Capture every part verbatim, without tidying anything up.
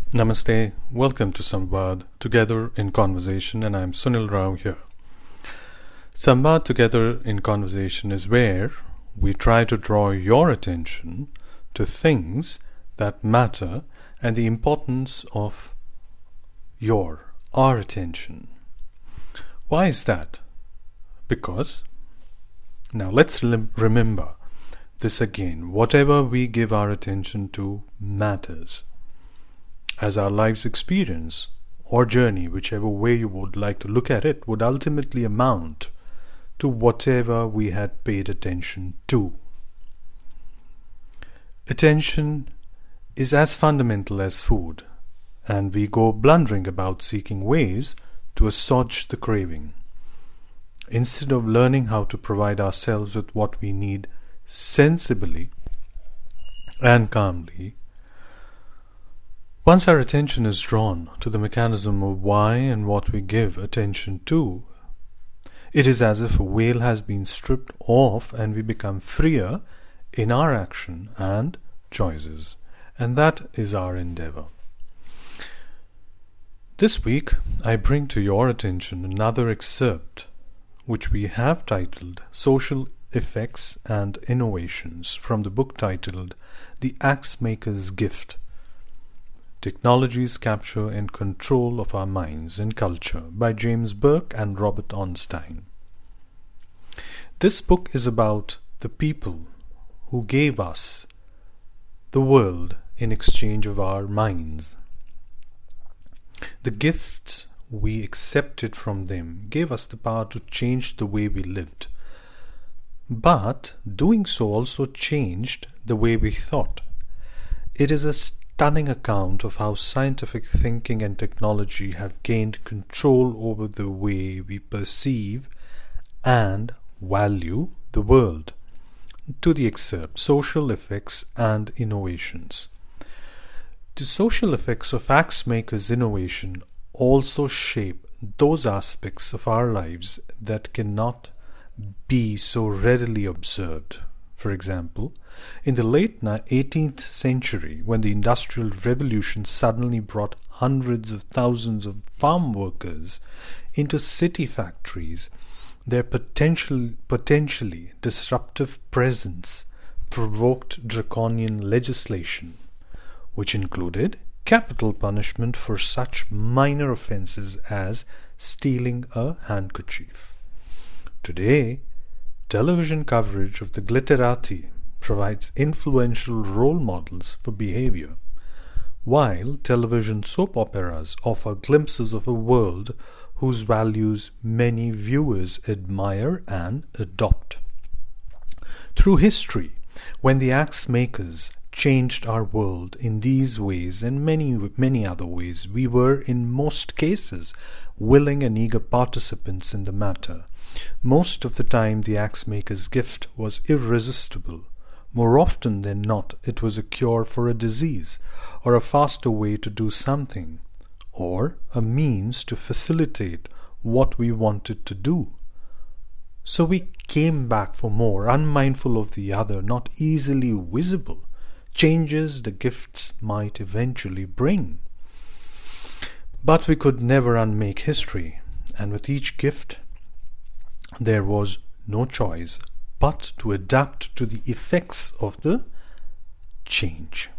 Namaste, welcome to Samvad Together in Conversation, and I'm Sunil Rao here. Samvad Together in Conversation is where we try to draw your attention to things that matter and the importance of your, our attention. Why is that? Because, now let's lim- remember this again, whatever we give our attention to matters. As our life's experience or journey, whichever way you would like to look at it, would ultimately amount to whatever we had paid attention to. Attention is as fundamental as food, and we go blundering about seeking ways to assuage the craving, instead of learning how to provide ourselves with what we need sensibly and calmly. Once our attention is drawn to the mechanism of why and what we give attention to, it is as if a veil has been stripped off and we become freer in our action and choices. And that is our endeavor. This week, I bring to your attention another excerpt which we have titled Social Effects and Innovations from the book titled The Axe Maker's Gift: Technology's Capture and Control of Our Minds and Culture by James Burke and Robert Ornstein. This book is about the people who gave us the world in exchange of our minds. The gifts we accepted from them gave us the power to change the way we lived. But doing so also changed the way we thought. It is a stunning account of how scientific thinking and technology have gained control over the way we perceive and value the world. To the excerpt, Social Effects and Innovations. The social effects of Axe Maker's innovation also shape those aspects of our lives that cannot be so readily observed. For example, in the late eighteenth century, when the Industrial Revolution suddenly brought hundreds of thousands of farm workers into city factories, their potential, potentially disruptive presence provoked draconian legislation, which included capital punishment for such minor offenses as stealing a handkerchief. Today, television coverage of the glitterati provides influential role models for behavior, while television soap operas offer glimpses of a world whose values many viewers admire and adopt. Through history, when the axe makers changed our world in these ways and many, many other ways, we were in most cases willing and eager participants in the matter. Most of the time, the axe maker's gift was irresistible. More often than not, it was a cure for a disease, or a faster way to do something, or a means to facilitate what we wanted to do. So we came back for more, unmindful of the other, not easily visible changes the gifts might eventually bring. But we could never unmake history, and with each gift there was no choice but to adapt to the effects of the change.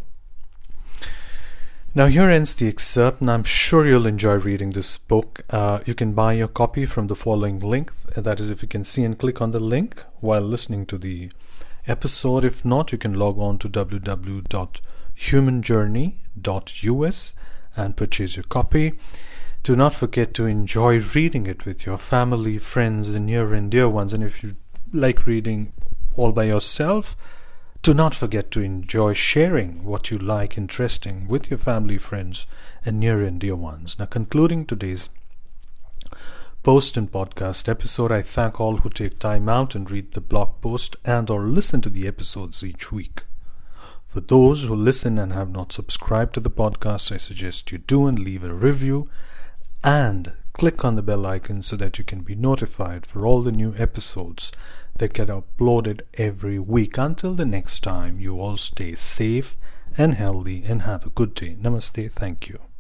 Now here ends the excerpt, and I'm sure you'll enjoy reading this book. Uh, you can buy your copy from the following link. That is, if you can see and click on the link while listening to the episode. If not, you can log on to w w w dot human journey dot u s and purchase your copy. Do not forget to enjoy reading it with your family, friends, and near and dear ones. And if you like reading all by yourself, do not forget to enjoy sharing what you like interesting with your family, friends, and near and dear ones. Now, concluding today's post and podcast episode, I thank all who take time out and read the blog post and or listen to the episodes each week. For those who listen and have not subscribed to the podcast, I suggest you do and leave a review and click on the bell icon so that you can be notified for all the new episodes that get uploaded every week. Until the next time, you all stay safe and healthy, and have a good day. Namaste. Thank you.